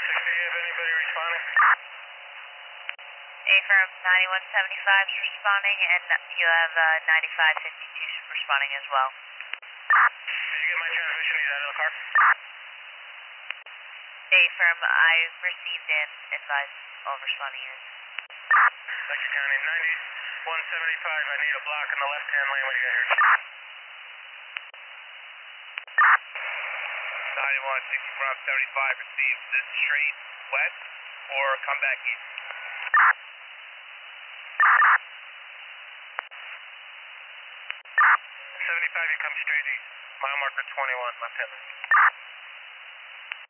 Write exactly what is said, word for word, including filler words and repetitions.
sixty, you have anybody responding? A firm ninety-one seventy-five is responding, and you have uh, ninety-five fifty-two responding as well. Did you get my transmission? He's out of the car? A firm, I received and advised all responding units. Thank you, County. ninety-one seventy-five, I need a block in the left-hand lane when you get here. ninety-one sixty from seventy-five, received this straight west or come back east? seventy-five, you come straight east. Mile marker twenty-one, left-hand lane.